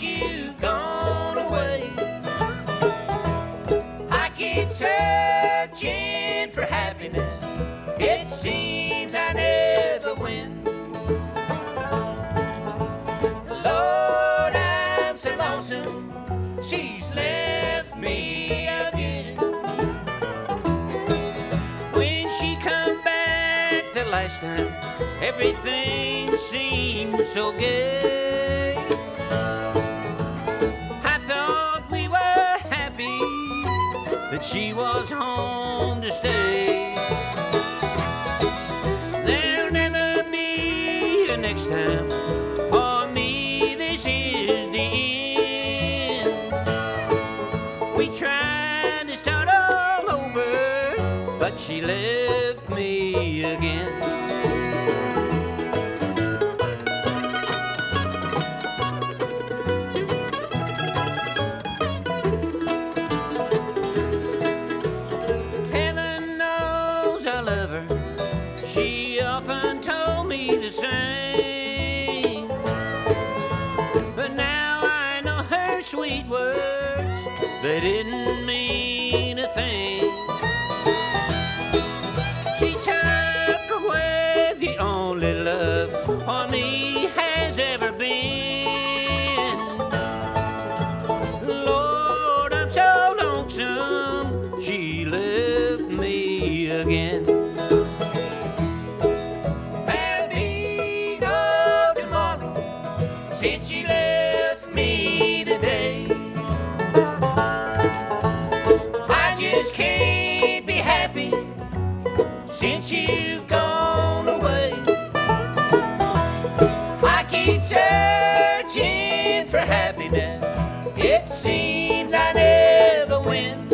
you've gone away. I keep searching for happiness. It seems I never win. Lord, I'm so lonesome. She's left me again. When she come back the last time, everything seemed so gay. I thought we were happy, that she was home to stay. There'll never be a next time. For me, this is the end. We tried to start all over, but she left me again. Heaven knows I love her. She often told me the same. But now I know her sweet words, they didn't mean a thing. She took away the only love for me has ever been. Lord, I'm so lonesome, she left me again. There'll be no tomorrow since she left me today. I just can't be happy since you've gone away. I keep searching for happiness. It seems I never win.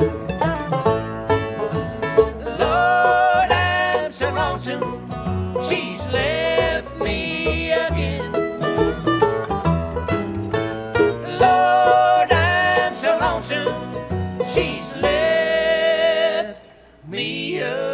Lord, I'm so lonesome. She's left me again. Lord, I'm so lonesome. She's left me again.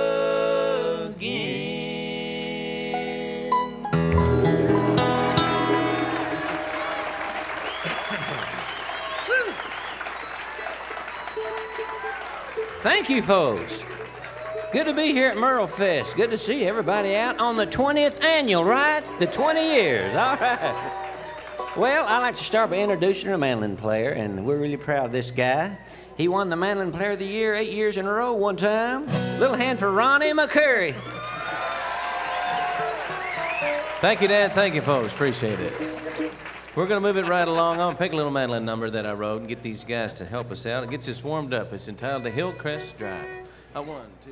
Thank you, folks. Good to be here at Merle Fest. Good to see everybody out on the 20th annual, right? The 20 years. All right. Well, I'd like to start by introducing a mandolin player, and we're really proud of this guy. He won the Mandolin Player of the Year 8 years in a row one time. Little hand for Ronnie McCurry. Thank you, Dad. Thank you, folks. Appreciate it. We're going to move it right along. I'm going to pick a little mandolin number that I wrote and get these guys to help us out. It gets us warmed up. It's entitled The Hillcrest Drive. 1, 2.